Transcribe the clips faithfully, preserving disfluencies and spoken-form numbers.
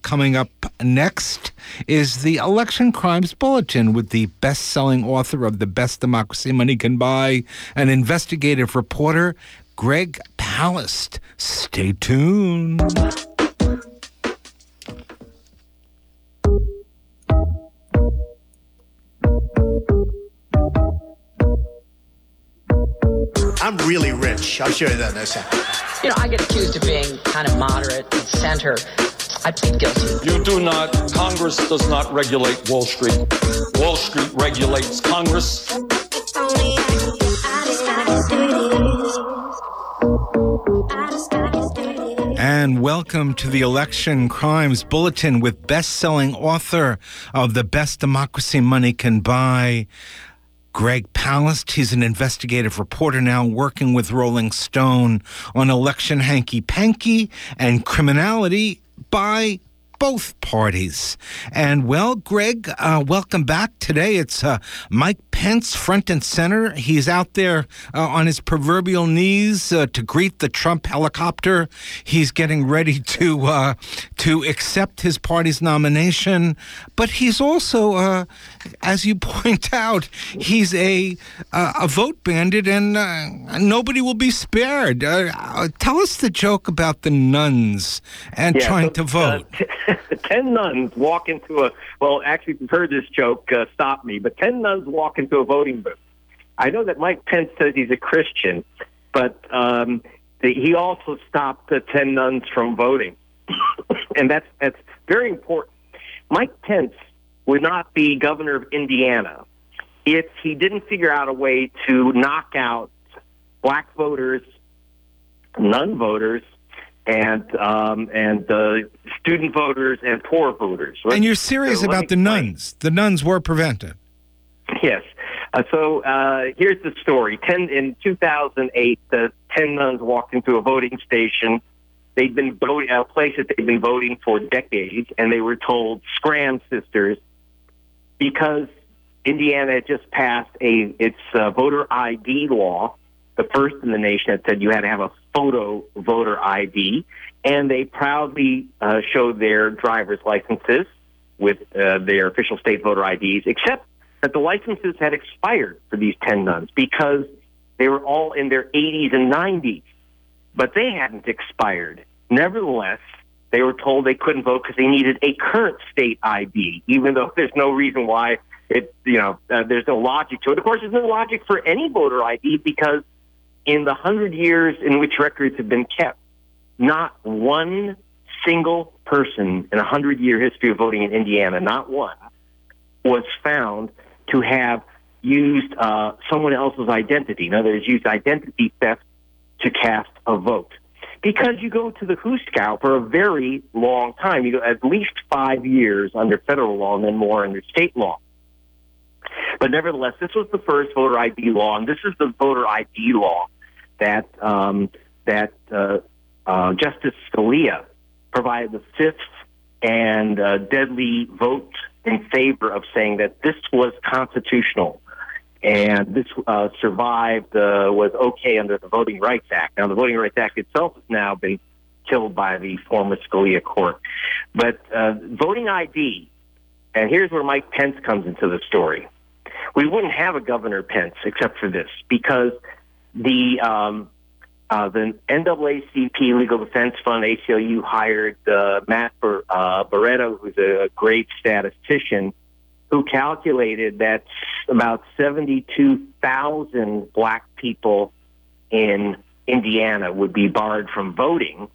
coming up next is the Election Crimes Bulletin with the best-selling author of The Best Democracy Money Can Buy, an investigative reporter, Greg Palast. Stay tuned. I'm really rich. I'll show you that next time. You know, I get accused of being kind of moderate and center. I plead guilty. You do not. Congress does not regulate Wall Street. Wall Street regulates Congress. And welcome to the Election Crimes Bulletin with best-selling author of The Best Democracy Money Can Buy, Greg Palast. He's an investigative reporter now working with Rolling Stone on election hanky-panky and criminality by both parties. And, well, Greg, uh, welcome back. Today it's uh, Mike Pence front and center. He's out there uh, on his proverbial knees uh, to greet the Trump helicopter. He's getting ready to uh, to accept his party's nomination. But he's also, uh, as you point out, he's a uh, a vote bandit, and uh, nobody will be spared. Uh, uh, tell us the joke about the nuns and yeah, trying so, to vote. Uh, ten nuns walk into a, well, actually, if you've heard this joke, uh, stop me, but ten nuns walk into a voting booth. I know that Mike Pence says he's a Christian, but um, the, he also stopped the ten nuns from voting. And that's that's very important. Mike Pence would not be governor of Indiana if he didn't figure out a way to knock out black voters, nun voters, and um, and uh, student voters and poor voters. And you're serious so about the nuns. The nuns were prevented. Yes. Uh, so uh, here's the story. Ten, in two thousand eight, the ten nuns walked into a voting station. They'd been voting at a place that they'd been voting for decades, and they were told, "Scram, sisters," because Indiana had just passed a its uh, voter I D law, the first in the nation that said you had to have a photo voter I D, and they proudly uh, showed their driver's licenses with uh, their official state voter I Ds, except that the licenses had expired for these ten nuns because they were all in their eighties and nineties, but they hadn't expired. Nevertheless, they were told they couldn't vote because they needed a current state I D, even though there's no reason why it, you know, uh, there's no logic to it. Of course, there's no logic for any voter I D because in the hundred years in which records have been kept, not one single person in a hundred-year history of voting in Indiana, not one, was found to have used uh, someone else's identity. In other words, used identity theft to cast a vote. Because you go to the Hooskow for a very long time. You go at least five years under federal law and then more under state law. But nevertheless, this was the first voter I D law, and this is the voter I D law that um, that uh, uh, Justice Scalia provided the fifth and uh, deadly vote in favor of, saying that this was constitutional and this uh, survived, uh, was okay under the Voting Rights Act. Now, the Voting Rights Act itself has now been killed by the former Scalia court. But uh, voting I D, and here's where Mike Pence comes into the story. We wouldn't have a Governor Pence except for this, because the um, uh, the N double A C P Legal Defense Fund, A C L U, hired uh, Matt Bar- uh, Barreto, who's a great statistician, who calculated that about seventy-two thousand black people in Indiana would be barred from voting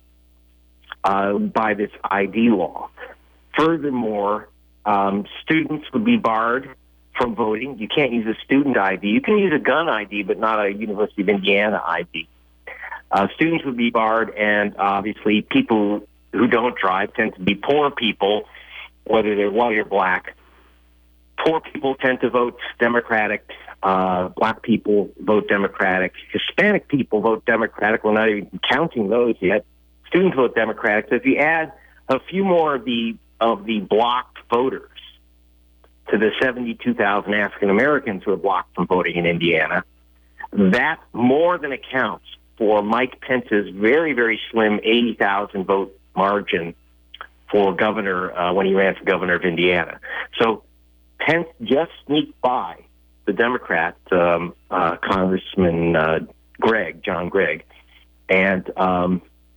uh, by this I D law. Furthermore, um, students would be barred from voting. You can't use a student I D. You can use a gun I D, but not a University of Indiana I D. Uh, students would be barred, and obviously people who don't drive tend to be poor people, whether they're white or black. Poor people tend to vote Democratic. Uh, black people vote Democratic. Hispanic people vote Democratic. We're not even counting those yet. Students vote Democratic. So if you add a few more of the of the blocked voters to the seventy-two thousand African Americans who are blocked from voting in Indiana, that more than accounts for Mike Pence's very, very slim eighty thousand vote margin for governor uh, when he ran for governor of Indiana. So Pence just sneaked by the Democrat um, uh, Congressman uh, Gregg, John Gregg, and um,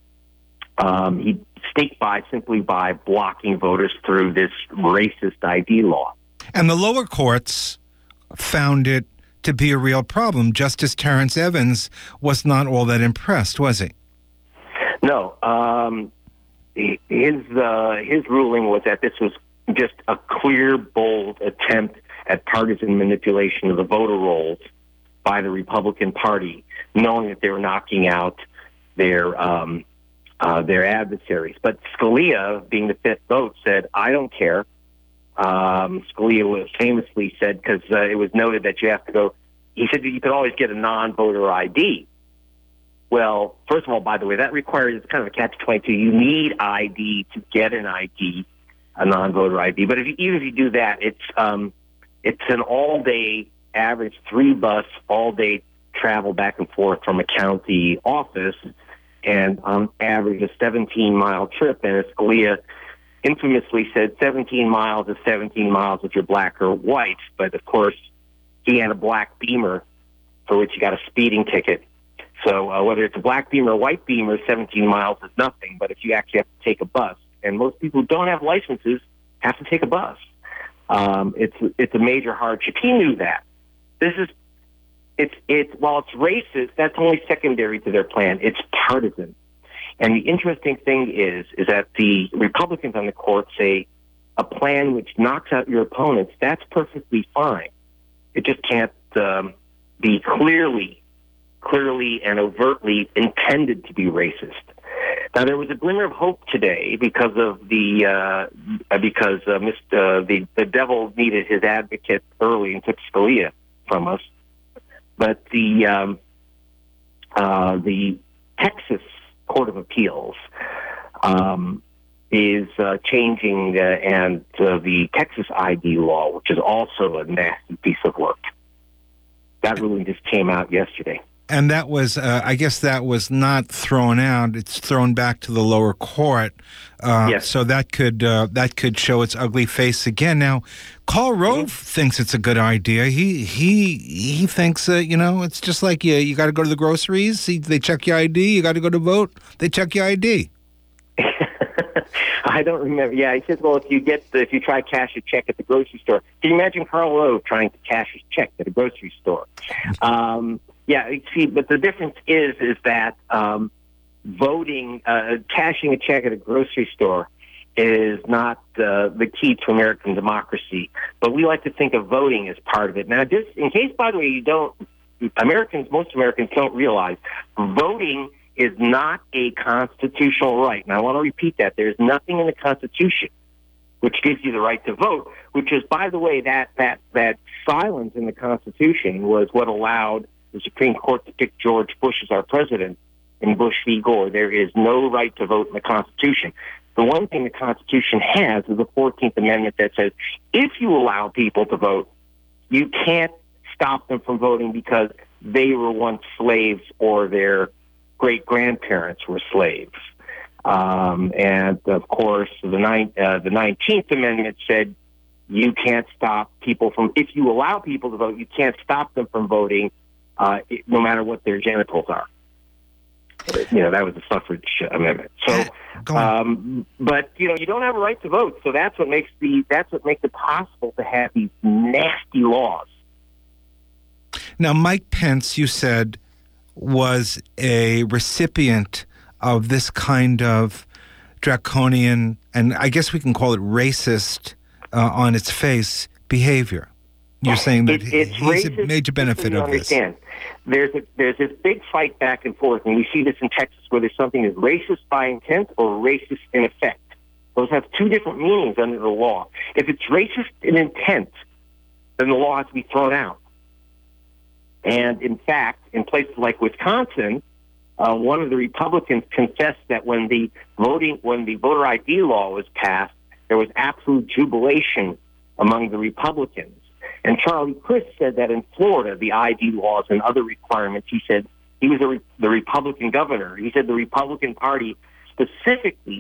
um, he sneaked by simply by blocking voters through this racist I D law. And the lower courts found it to be a real problem. Justice Terrence Evans was not all that impressed, was he? No. Um, his uh, his ruling was that this was just a clear, bold attempt at partisan manipulation of the voter rolls by the Republican Party, knowing that they were knocking out their um, uh, their adversaries. But Scalia, being the fifth vote, said, "I don't care." Um, Scalia was famously said, because uh, it was noted that you have to go, he said that you could always get a non-voter I D. Well, first of all, by the way, that requires, it's kind of a catch twenty-two. You need I D to get an I D, a non-voter I D. But if you, even if you do that, it's um, it's an all-day, average three-bus, all-day travel back and forth from a county office, and on average a seventeen-mile trip. And as Scalia infamously said, seventeen miles is seventeen miles if you're black or white. But, of course, he had a black Beamer for which he got a speeding ticket. So uh, whether it's a black Beamer or white Beamer, seventeen miles is nothing. But if you actually have to take a bus, and most people who don't have licenses have to take a bus, um, it's it's a major hardship. He knew that. This is it's it's while it's racist, that's only secondary to their plan. It's partisan. And the interesting thing is, is that the Republicans on the court say a plan which knocks out your opponents, that's perfectly fine. It just can't um, be clearly, clearly and overtly intended to be racist. Now, there was a glimmer of hope today because of the uh, because uh, Mister Uh, the the devil needed his advocate early and took Scalia from us, but the um, uh, the Texas Court of Appeals um, is uh, changing, uh, and uh, the Texas I D law, which is also a nasty piece of work. That ruling just came out yesterday. And that was, uh, I guess that was not thrown out. It's thrown back to the lower court. Uh, yes. So that could uh, that could show its ugly face again. Now, Karl Rove mm-hmm. thinks it's a good idea. He he he thinks, uh, you know, it's just like you, you got to go to the groceries. They check your I D. You got to go to vote. They check your I D. I don't remember. Yeah, he says, well, if you get the, if you try to cash a check at the grocery store, can you imagine Karl Rove trying to cash his check at a grocery store? Um, yeah, see, but the difference is is that um, voting, uh, cashing a check at a grocery store is not uh, the key to American democracy. But we like to think of voting as part of it. Now, just in case, by the way, you don't, Americans, most Americans don't realize, voting is not a constitutional right. And I want to repeat that. There's nothing in the Constitution which gives you the right to vote, which is, by the way, that that that silence in the Constitution was what allowed the Supreme Court to pick George Bush as our president in Bush v. Gore. There is no right to vote in the Constitution. The one thing the Constitution has is the fourteenth Amendment that says if you allow people to vote, you can't stop them from voting because they were once slaves or their great-grandparents were slaves. Um, and, of course, the, nine, uh, the nineteenth Amendment said you can't stop people from, if you allow people to vote, you can't stop them from voting uh, no matter what their genitals are. You know, that was the suffrage amendment. So, um, but, you know, you don't have a right to vote. So that's what makes the, that's what makes it possible to have these nasty laws. Now, Mike Pence, you said, was a recipient of this kind of draconian, and I guess we can call it racist uh, on its face, behavior. You're saying that it, it's he's racist, a major benefit of understand. this. There's a, there's this big fight back and forth, and we see this in Texas, where there's something that's racist by intent or racist in effect. Those have two different meanings under the law. If it's racist in intent, then the law has to be thrown out. And in fact, in places like Wisconsin, uh, one of the Republicans confessed that when the voting, when the voter I D law was passed, there was absolute jubilation among the Republicans. And Charlie Crist said that in Florida, the I D laws and other requirements, he said, he was a re- the Republican governor. He said the Republican Party specifically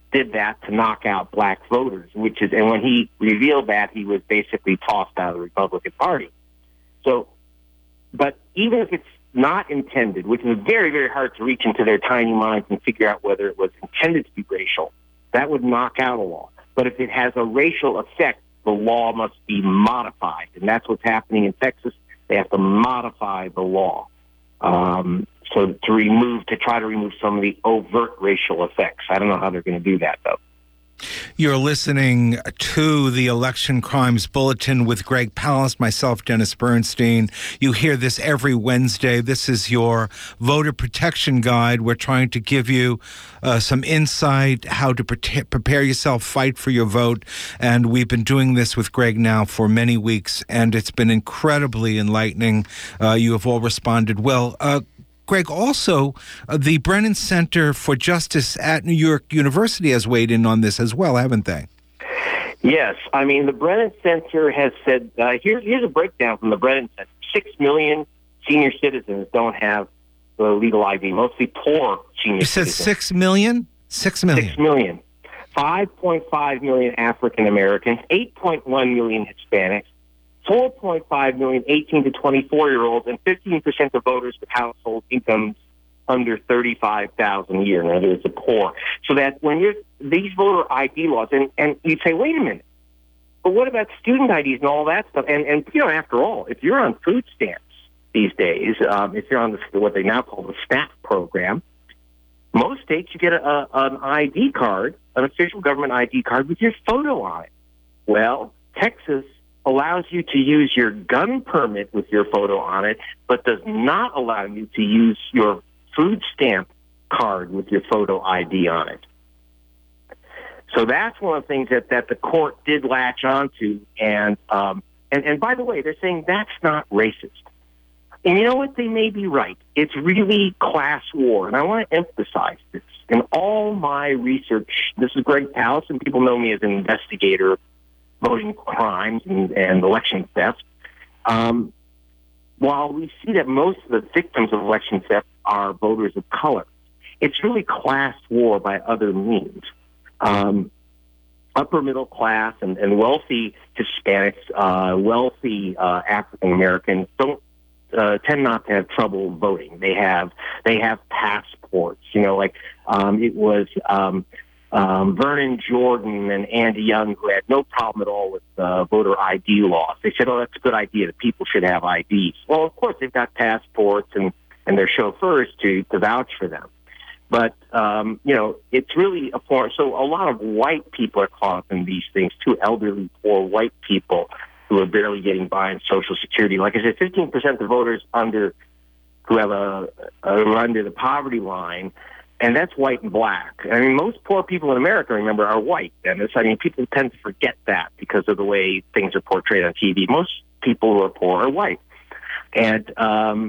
did that to knock out black voters, which is, and when he revealed that, he was basically tossed out of the Republican Party. So, but even if it's not intended, which is very, very hard to reach into their tiny minds and figure out whether it was intended to be racial, that would knock out a law. But if it has a racial effect, the law must be modified, and that's what's happening in Texas. They have to modify the law. Um, so to remove, to try to remove some of the overt racial effects. I don't know how they're going to do that, though. You're listening to the Election Crimes Bulletin with Greg Palast, myself, Dennis Bernstein. You hear this every Wednesday. This is your voter protection guide. We're trying to give you uh, some insight, how to pre- prepare yourself, fight for your vote. And we've been doing this with Greg now for many weeks, and it's been incredibly enlightening. Uh, you have all responded well. Uh, Greg, also, uh, the Brennan Center for Justice at New York University has weighed in on this as well, haven't they? Yes. I mean, the Brennan Center has said, uh, here's, here's a breakdown from the Brennan Center. Six million senior citizens don't have the legal I D, mostly poor senior you said citizens. six million? Six million. Six million. five point five million African Americans, eight point one million Hispanics, four point five million eighteen to twenty-four-year-olds, and fifteen percent of voters with household incomes under thirty-five thousand dollars a year. In other words, the poor. So that when you're these voter I D laws, and, and you say, wait a minute, but what about student I Ds and all that stuff? And, and you know, after all, if you're on food stamps these days, um, if you're on the, what they now call the SNAP program, most states you get a, a, an I D card, an official government I D card with your photo on it. Well, Texas allows you to use your gun permit with your photo on it, but does not allow you to use your food stamp card with your photo I D on it. So that's one of the things that, that the court did latch onto. And, um, and, and by the way, they're saying that's not racist. And you know what? They may be right. It's really class war. And I want to emphasize this. In all my research, this is Greg Palast, and people know me as an investigator voting crimes and, and election theft. Um, while we see that most of the victims of election theft are voters of color, it's really class war by other means. Um, upper middle class and, and wealthy Hispanics, uh, wealthy uh, African Americans don't uh, tend not to have trouble voting. They have they have passports. You know, like um, it was. Um, Um, Vernon Jordan and Andy Young, who had no problem at all with uh, voter I D laws. They said, oh, that's a good idea that people should have I Ds. Well, of course, they've got passports and, and their chauffeurs to, to vouch for them. But, um, you know, it's really a form. So a lot of white people are caught up in these things, too, elderly, poor white people who are barely getting by on Social Security. Like I said, fifteen percent of voters under who have a, a who are under the poverty line. And that's white and black. I mean, most poor people in America, remember, are white. And it's, I mean, people tend to forget that because of the way things are portrayed on T V. Most people who are poor are white. And um,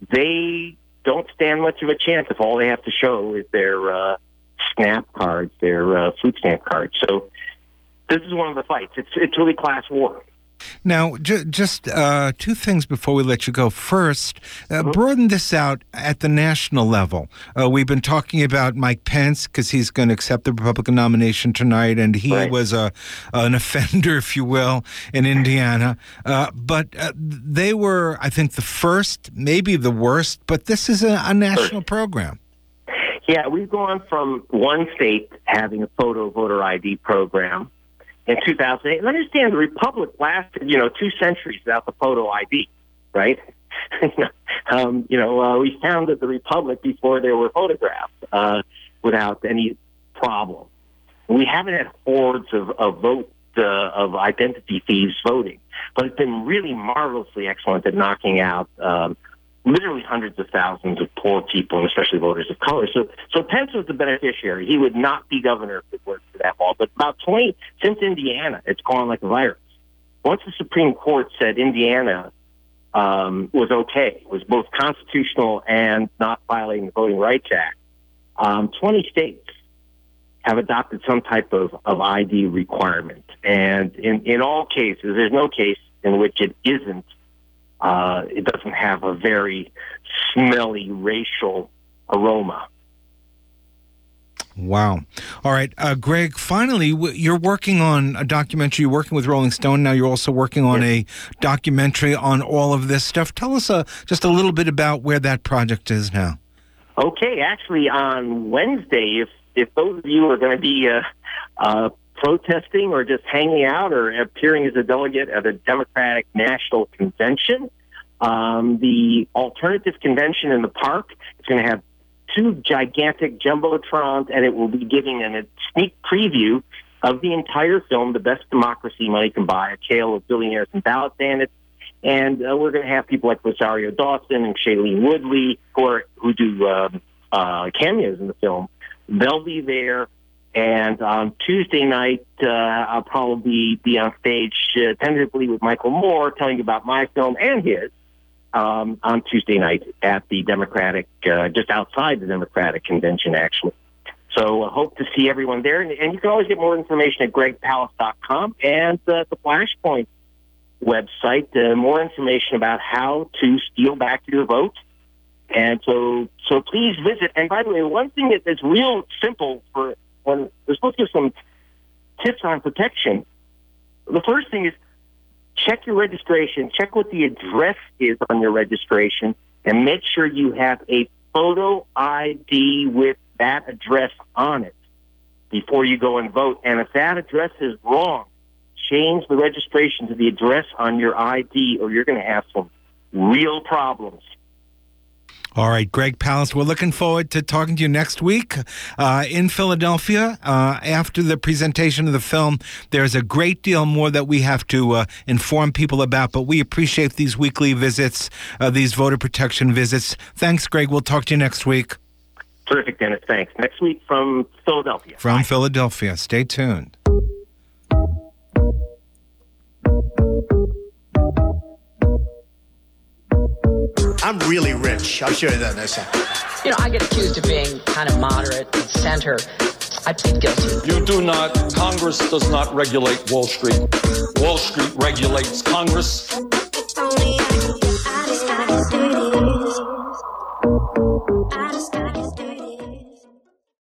they don't stand much of a chance if all they have to show is their uh, SNAP cards, their uh, food stamp cards. So this is one of the fights. It's, it's really class war. Now, ju- just uh, two things before we let you go. First, uh, mm-hmm. broaden this out at the national level. Uh, we've been talking about Mike Pence because he's going to accept the Republican nomination tonight, and he right. was a an offender, if you will, in Indiana. Uh, but uh, they were, I think, the first, maybe the worst, but this is a, a national first. program. Yeah, we've gone from one state having a photo voter I D program in two thousand eight. And understand, the Republic lasted, you know, two centuries without the photo I D, right? um, you know, uh, we founded the Republic before there were photographs uh, without any problem. We haven't had hordes of, of vote uh, of identity thieves voting, but it's been really marvelously excellent at knocking out um, literally hundreds of thousands of poor people, and especially voters of color. So, so Pence was the beneficiary. He would not be governor if it weren't for that law. But about twenty, since Indiana, it's gone like a virus. Once the Supreme Court said Indiana um, was okay, was both constitutional and not violating the Voting Rights Act, um, twenty states have adopted some type of, of I D requirement. And in, in all cases, there's no case in which it isn't Uh, it doesn't have a very smelly racial aroma. Wow. All right. Uh, Greg, finally, w- you're working on a documentary. You're working with Rolling Stone. Now you're also working on yes. a documentary on all of this stuff. Tell us uh, just a little bit about where that project is now. Okay. Actually, on Wednesday, if, if those of you are going to be uh, uh, protesting or just hanging out or appearing as a delegate at a Democratic National Convention, um, the Alternative Convention in the Park is going to have two gigantic jumbotrons, and it will be giving an, a sneak preview of the entire film, The Best Democracy Money Can Buy, a tale of billionaires and ballot bandits. And uh, we're going to have people like Rosario Dawson and Shailene Woodley, who, are, who do uh, uh, cameos in the film. They'll be there. And on Tuesday night, uh, I'll probably be on stage uh, tentatively with Michael Moore, telling you about my film and his. Um, on Tuesday night at the Democratic, uh, just outside the Democratic Convention, actually. So I uh, hope to see everyone there. And, and you can always get more information at greg palast dot com and uh, the Flashpoint website, uh, more information about how to steal back your vote. And so so please visit. And by the way, one thing that is real simple for when we're supposed to give some tips on protection, the first thing is check your registration, check what the address is on your registration, and make sure you have a photo I D with that address on it before you go and vote. And if that address is wrong, change the registration to the address on your I D, or you're going to have some real problems. All right, Greg Palast, we're looking forward to talking to you next week uh, in Philadelphia. Uh, after the presentation of the film, there's a great deal more that we have to uh, inform people about, but we appreciate these weekly visits, uh, these voter protection visits. Thanks, Greg. We'll talk to you next week. Terrific, Dennis. Thanks. Next week from Philadelphia. From Bye. Philadelphia. Stay tuned. I'm really rich. I'll show you that in a second. You know, I get accused of being kind of moderate and center. I plead guilty. You do not. Congress does not regulate Wall Street. Wall Street regulates Congress.